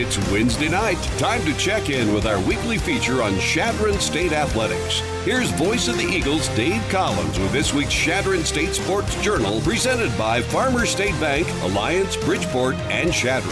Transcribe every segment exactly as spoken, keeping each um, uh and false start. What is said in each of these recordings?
It's Wednesday night. Time to check in with our weekly feature on Chadron State Athletics. Here's Voice of the Eagles, Dave Collins, with this week's Chadron State Sports Journal, presented by Farmers State Bank, Alliance, Bridgeport, and Chadron.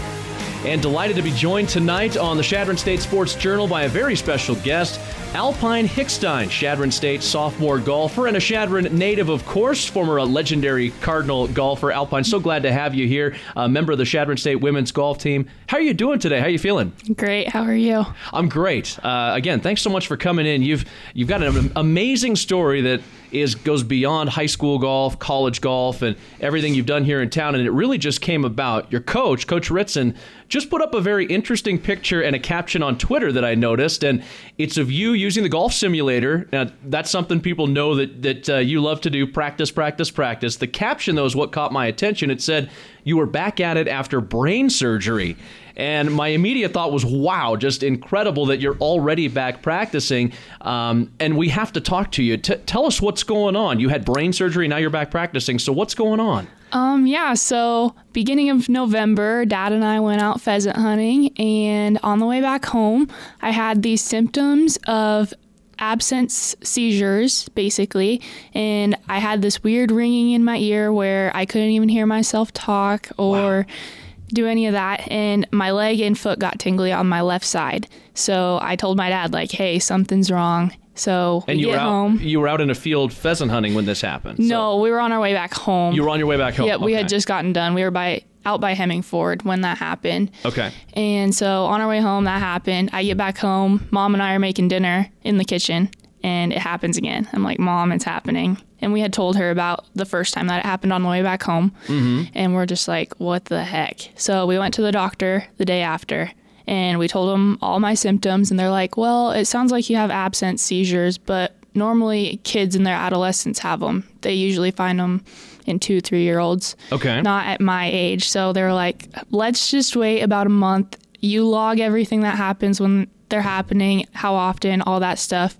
And delighted to be joined tonight on the Chadron State Sports Journal by a very special guest, Alpine Hickstein, Chadron State sophomore golfer and a Chadron native, of course, former legendary Cardinal golfer. Alpine, so glad to have you here, a member of the Chadron State women's golf team. How are you doing today? How are you feeling? Great. How are you? I'm great. Uh, again, thanks so much for coming in. You've you've got an amazing story that is goes beyond high school golf, college golf, and everything you've done here in town, and it really just came about. Your coach, Coach Ritson, just put up a very interesting picture and a caption on Twitter that I noticed, and it's of you using the golf simulator. Now, that's something people know that, that uh, you love to do, practice, practice, practice. The caption, though, is what caught my attention. It said, you were back at it after brain surgery. And my immediate thought was, wow, just incredible that you're already back practicing. Um, and we have to talk to you. T- tell us what's going on. You had brain surgery, now you're back practicing. So what's going on? Um, yeah, so beginning of November, Dad and I went out pheasant hunting. And on the way back home, I had these symptoms of absence seizures, basically. And I had this weird ringing in my ear where I couldn't even hear myself talk or... Wow. do any of that, and my leg and foot got tingly on my left side. So I told my dad, like, hey, something's wrong. So we and you get were out, home. You were out in a field pheasant hunting when this happened. No, so. we were on our way back home. You were on your way back home? Yeah, we okay. had just gotten done. We were by out by Hemmingford when that happened. Okay. And so on our way home, that happened. I get back home. Mom and I are making dinner in the kitchen, and it happens again. I'm like, Mom, it's happening. And we had told her about the first time that it happened on the way back home. Mm-hmm. And we're just like, what the heck? So we went to the doctor the day after, and we told them all my symptoms. And they're like, well, it sounds like you have absence seizures, but normally kids in their adolescence have them. They usually find them in two, three-year-olds. Okay. Not at my age. So they were like, let's just wait about a month. You log everything that happens when they're happening, how often, all that stuff.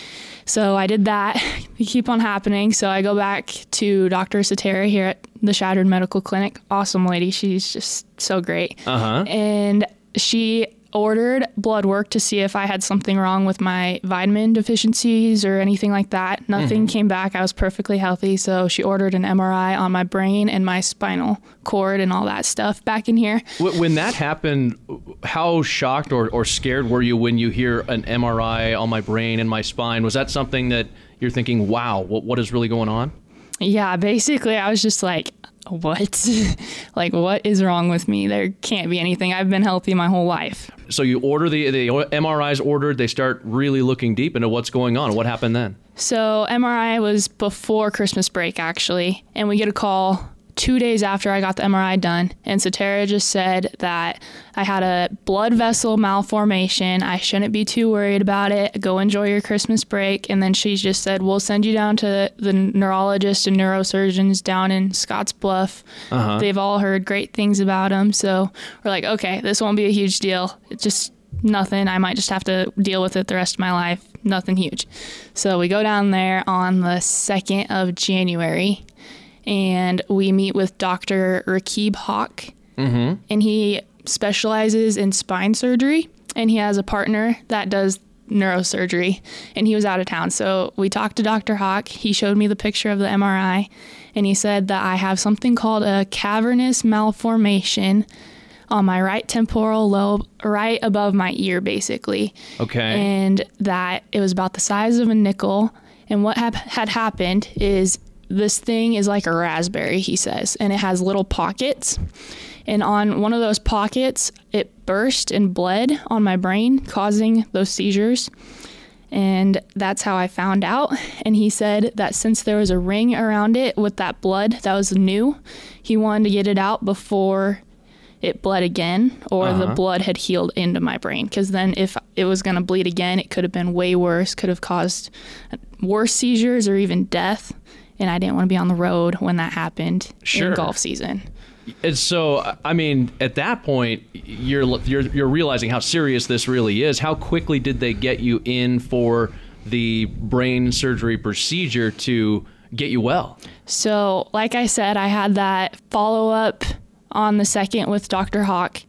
So I did that. They keep on happening. So I go back to Doctor Satera here at the Chadron Medical Clinic. Awesome lady. She's just so great. Uh-huh. And she ordered blood work to see if I had something wrong with my vitamin deficiencies or anything like that. Nothing mm-hmm. came back. I was perfectly healthy. So she ordered an M R I on my brain and my spinal cord and all that stuff back in here. When that happened, how shocked or, or scared were you when you hear an M R I on my brain and my spine? Was that something that you're thinking, wow, what what is really going on? Yeah, basically I was just like, what? Like, what is wrong with me? There can't be anything. I've been healthy my whole life. So you order the, the M R Is ordered, they start really looking deep into what's going on. What happened then? So M R I was before Christmas break, actually, and we get a call two days after I got the M R I done, and Satera just said that I had a blood vessel malformation. I shouldn't be too worried about it. Go enjoy your Christmas break. And then she just said, we'll send you down to the neurologist and neurosurgeons down in Scottsbluff. Uh-huh. They've all heard great things about him. So we're like, okay, this won't be a huge deal. It's just nothing. I might just have to deal with it the rest of my life. Nothing huge. So we go down there on the second of January, and we meet with Doctor Rakib Hawk, mm-hmm. and he specializes in spine surgery, and he has a partner that does neurosurgery, and he was out of town. So we talked to Doctor Hawk. He showed me the picture of the M R I, and he said that I have something called a cavernous malformation on my right temporal lobe, right above my ear, basically. Okay. And that it was about the size of a nickel, and what ha- had happened is this thing is like a raspberry, he says, and it has little pockets. And on one of those pockets, it burst and bled on my brain, causing those seizures. And that's how I found out. And he said that since there was a ring around it with that blood that was new, he wanted to get it out before it bled again, or uh-huh. the blood had healed into my brain. Because then if it was going to bleed again, it could have been way worse, could have caused worse seizures or even death. And I didn't want to be on the road when that happened sure. in golf season. And so, I mean, at that point, you're you're you're realizing how serious this really is. How quickly did they get you in for the brain surgery procedure to get you well? So, like I said, I had that follow-up on the second with Doctor Hawk.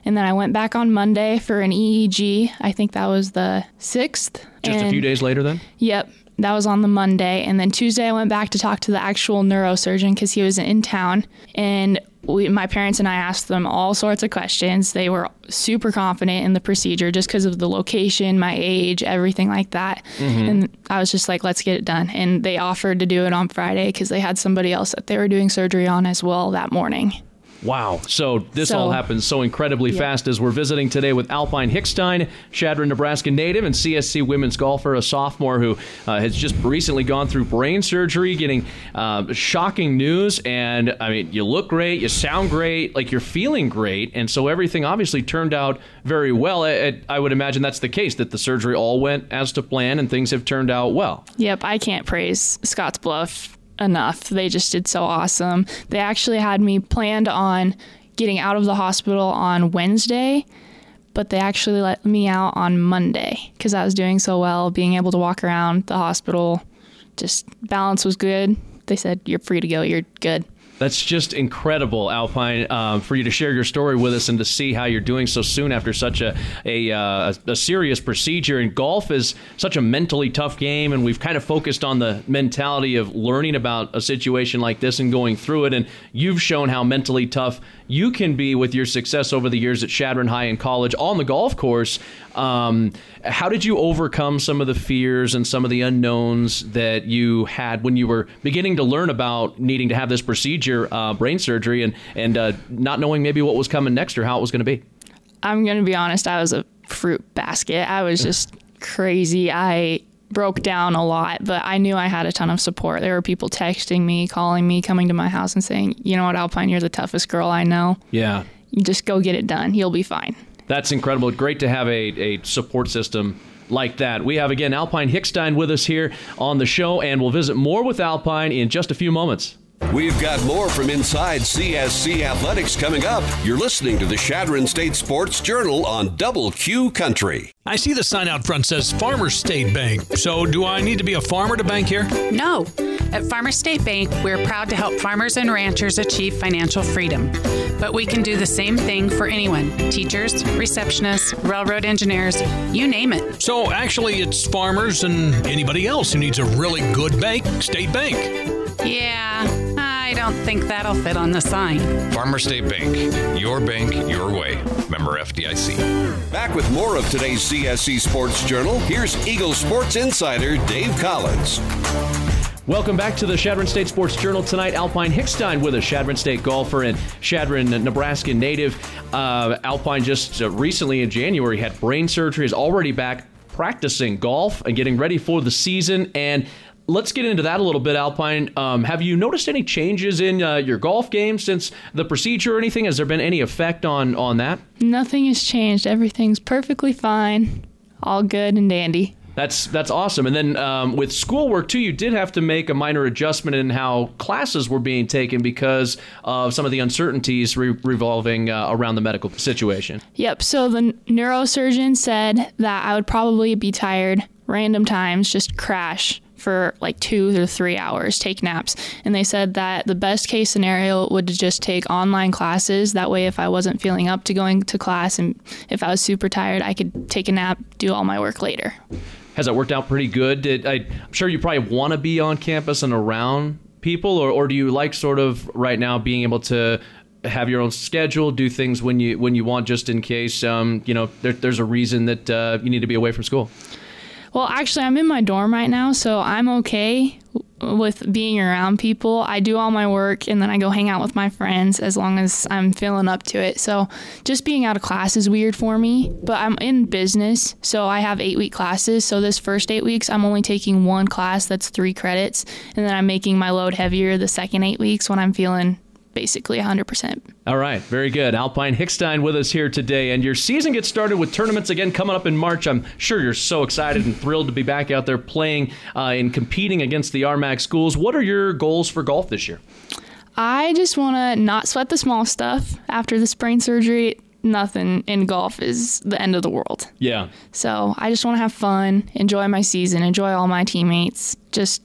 And then I went back on Monday for an E E G. I think that was the sixth. Just and, a few days later then? Yep. That was on the Monday. And then Tuesday I went back to talk to the actual neurosurgeon because he was in town. And we, my parents and I asked them all sorts of questions. They were super confident in the procedure just because of the location, my age, everything like that. Mm-hmm. And I was just like, let's get it done. And they offered to do it on Friday because they had somebody else that they were doing surgery on as well that morning. Wow. So this so, all happens so incredibly yeah. fast as we're visiting today with Alpine Hickstein, Chadron, Nebraska native and C S C women's golfer, a sophomore who uh, has just recently gone through brain surgery, getting uh, shocking news. And I mean, you look great, you sound great, like you're feeling great. And so everything obviously turned out very well. I, I would imagine that's the case, that the surgery all went as to plan and things have turned out well. Yep. I can't praise Scottsbluff enough. They just did so awesome. They actually had me planned on getting out of the hospital on Wednesday, but they actually let me out on Monday because I was doing so well, being able to walk around the hospital. Just balance was good. They said, you're free to go. You're good. That's just incredible, Alpine, um, for you to share your story with us and to see how you're doing so soon after such a a, uh, a serious procedure. And golf is such a mentally tough game, and we've kind of focused on the mentality of learning about a situation like this and going through it. And you've shown how mentally tough you can be with your success over the years at Chadron High and college on the golf course. Um, how did you overcome some of the fears and some of the unknowns that you had when you were beginning to learn about needing to have this procedure, uh, brain surgery, and, and uh, not knowing maybe what was coming next or how it was going to be? I'm going to be honest. I was a fruit basket. I was just crazy. I broke down a lot, but I knew I had a ton of support. There were people texting me, calling me, coming to my house and saying, you know what, Alpine, you're the toughest girl I know. Yeah. You just go get it done. You'll be fine. That's incredible. Great to have a, a support system like that. We have, again, Alpine Hickstein with us here on the show, and we'll visit more with Alpine in just a few moments. We've got more from inside C S C Athletics coming up. You're listening to the Chadron State Sports Journal on Double Q Country. I see the sign out front says Farmers State Bank. So do I need to be a farmer to bank here? No. At Farmers State Bank, we're proud to help farmers and ranchers achieve financial freedom. But we can do the same thing for anyone. Teachers, receptionists, railroad engineers, you name it. So actually it's farmers and anybody else who needs a really good bank, State Bank. Yeah, I don't think that'll fit on the sign. Farmers State Bank, your bank, your way. Member F D I C. Back with more of today's C S C Sports Journal, here's Eagle Sports Insider Dave Collins. Welcome back to the Chadron State Sports Journal tonight. Alpine Hickstein with us, Chadron State golfer and Chadron, Nebraska native. Uh, Alpine just uh, recently in January had brain surgery, is already back practicing golf and getting ready for the season. And let's get into that a little bit, Alpine. Um, have you noticed any changes in uh, your golf game since the procedure or anything? Has there been any effect on, on that? Nothing has changed. Everything's perfectly fine. All good and dandy. That's that's awesome. And then um, with schoolwork, too, you did have to make a minor adjustment in how classes were being taken because of some of the uncertainties re- revolving uh, around the medical situation. Yep. So the neurosurgeon said that I would probably be tired random times, just crash for like two or three hours, take naps. And they said that the best case scenario would just take online classes. That way, if I wasn't feeling up to going to class and if I was super tired, I could take a nap, do all my work later. Has that worked out pretty good? Did, I, I'm sure you probably want to be on campus and around people, or, or do you like sort of right now being able to have your own schedule, do things when you when you want, just in case um, you know there, there's a reason that uh, you need to be away from school? Well, actually, I'm in my dorm right now, so I'm okay with being around people. I do all my work, and then I go hang out with my friends as long as I'm feeling up to it. So just being out of class is weird for me, but I'm in business, so I have eight-week classes. So this first eight weeks, I'm only taking one class that's three credits, and then I'm making my load heavier the second eight weeks when I'm feeling basically one hundred percent. All right, very good. Alpine Hickstein with us here today, and your season gets started with tournaments again coming up in March. I'm sure you're so excited and thrilled to be back out there playing uh, and competing against the R M A C schools. What are your goals for golf this year? I just want to not sweat the small stuff. After this brain surgery, nothing in golf is the end of the world. Yeah. So I just want to have fun, enjoy my season, enjoy all my teammates, just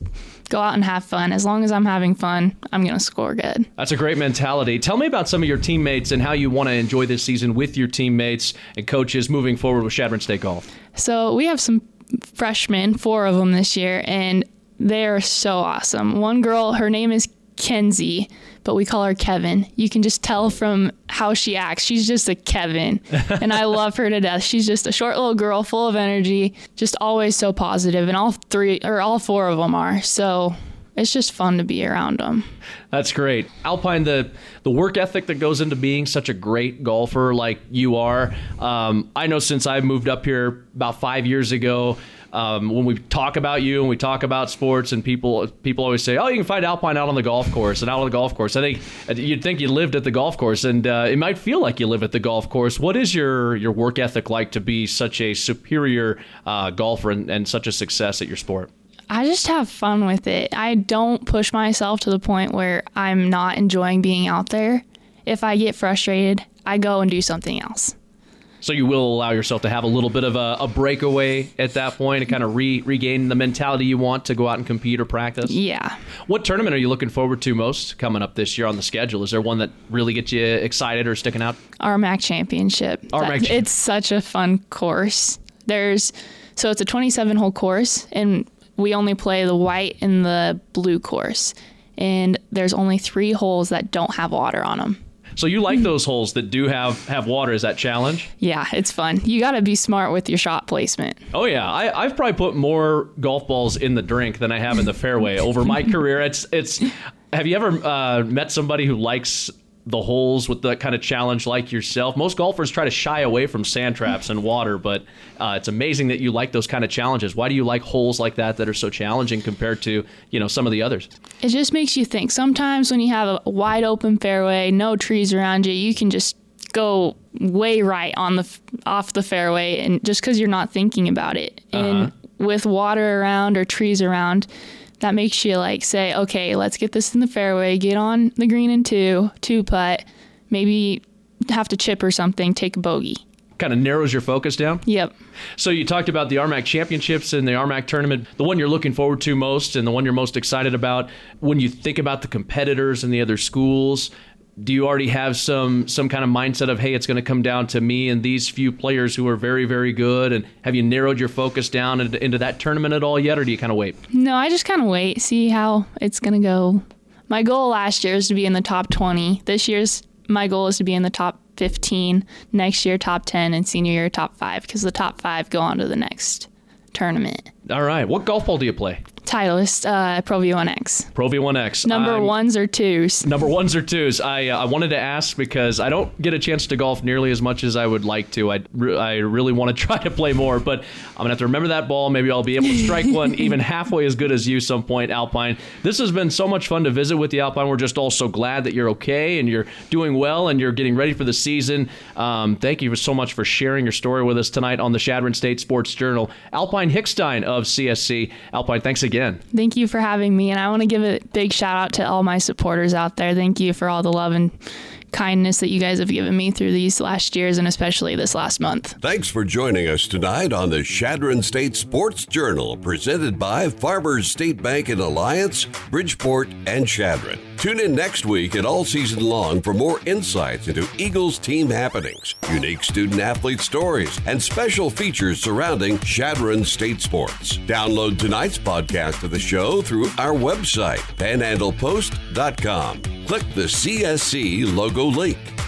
go out and have fun. As long as I'm having fun, I'm going to score good. That's a great mentality. Tell me about some of your teammates and how you want to enjoy this season with your teammates and coaches moving forward with Chadron State Golf. So we have some freshmen, four of them this year, and they are so awesome. One girl, her name is Kenzie, but we call her Kevin. You can just tell from how she acts. She's just a Kevin, and I love her to death. She's just a short little girl, full of energy, just always so positive, and all three or all four of them are. So it's just fun to be around them. That's great. Alpine, the the work ethic that goes into being such a great golfer like you are. Um, I know since I moved up here about five years ago, Um, when we talk about you and we talk about sports, and people people always say, oh, you can find Alpine out on the golf course and out on the golf course. I think you'd think you lived at the golf course, and uh, it might feel like you live at the golf course. What is your, your work ethic like to be such a superior uh, golfer and, and such a success at your sport? I just have fun with it. I don't push myself to the point where I'm not enjoying being out there. If I get frustrated, I go and do something else. So you will allow yourself to have a little bit of a, a breakaway at that point and kind of re, regain the mentality you want to go out and compete or practice? Yeah. What tournament are you looking forward to most coming up this year on the schedule? Is there one that really gets you excited or sticking out? R M A C Championship. R M A C. It's such a fun course. There's so it's a twenty-seven hole course, and we only play the white and the blue course. And there's only three holes that don't have water on them. So you like those holes that do have, have water. Is that challenge? Yeah, it's fun. You got to be smart with your shot placement. Oh, yeah. I, I've probably put more golf balls in the drink than I have in the fairway over my career. It's it's. Have you ever uh, met somebody who likes the holes with that kind of challenge like yourself? Most golfers try to shy away from sand traps and water, but uh, it's amazing that you like those kind of challenges. Why do you like holes like that that are so challenging compared to, you know, some of the others? It just makes you think. Sometimes when you have a wide open fairway, no trees around you, you can just go way right on the off the fairway, and just because you're not thinking about it. Uh-huh. And with water around or trees around, that makes you like say, okay, let's get this in the fairway, get on the green in two, two putt, maybe have to chip or something, take a bogey. Kind of narrows your focus down? Yep. So you talked about the R M A C Championships and the R M A C tournament, the one you're looking forward to most and the one you're most excited about. When you think about the competitors and the other schools, do you already have some some kind of mindset of, hey, it's going to come down to me and these few players who are very, very good? And have you narrowed your focus down into, into that tournament at all yet, or do you kind of wait? No, I just kind of wait, see how it's going to go. My goal last year is to be in the top twenty. This year's my goal is to be in the top fifteen. Next year, top ten, and senior year, top five, because the top five go on to the next tournament. All right. What golf ball do you play? Titleist, uh, Pro V one X. Pro V one X. Number um, ones or twos? Number ones or twos. I uh, I wanted to ask because I don't get a chance to golf nearly as much as I would like to. I, re- I really want to try to play more, but I'm going to have to remember that ball. Maybe I'll be able to strike one even halfway as good as you some point, Alpine. This has been so much fun to visit with you, Alpine. We're just all so glad that you're okay and you're doing well and you're getting ready for the season. Um, thank you so much for sharing your story with us tonight on the Chadron State Sports Journal. Alpine Hickstein of C S C. Alpine, thanks again. Thank you for having me, and I want to give a big shout out to all my supporters out there. Thank you for all the love and kindness that you guys have given me through these last years, and especially this last month. Thanks for joining us tonight on the Chadron State Sports Journal, presented by Farmers State Bank in Alliance, Bridgeport, and Chadron. Tune in next week and all season long for more insights into Eagles team happenings, unique student-athlete stories, and special features surrounding Chadron State sports. Download tonight's podcast of the show through our website, panhandlepost dot com. Click the C S C logo link.